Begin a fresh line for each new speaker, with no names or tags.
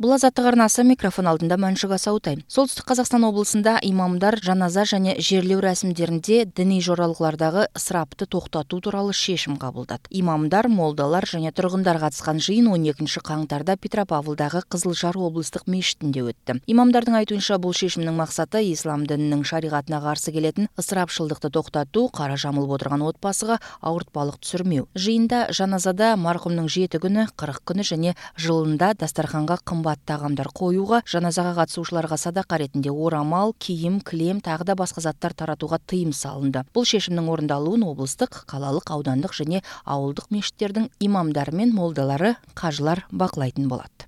Бұл азаттық арнасы, микрофон алдында Мәншүк Асаутай. Солтүстік Қазақстан облысында имамдар жаназа және жерлеу рәсімдерінде діни жоралғылардағы ысырапты тоқтату туралы шешім қабылдады. Имамдар, молдалар және тұрғындар қатысқан жиын 12 қаңтарда Петропавлдағы Қызылжар облыстық мешітінде өтті. Имамдардың айтуынша, бұл шешімнің мақсаты ислам дінінің шариғатына қарсы келетін ысырапшылдықты тоқтату, қара жамылып отырған отбасыға ауыртпалық түсірмеу. Жиында жаназада марқұмның 7 күні, 40 күні және жылында дастарханға қымбат тағамдар қоюға, жаназаға қатысушыларға садақа ретінде орамал, киім, кілем, тағы да басқа заттар таратуға тыйым салынды. Бұл шешімнің орындалуын облыстық, қалалық, аудандық және ауылдық мешіттердің имамдары мен молдалары, қажылар бақылайтын болады.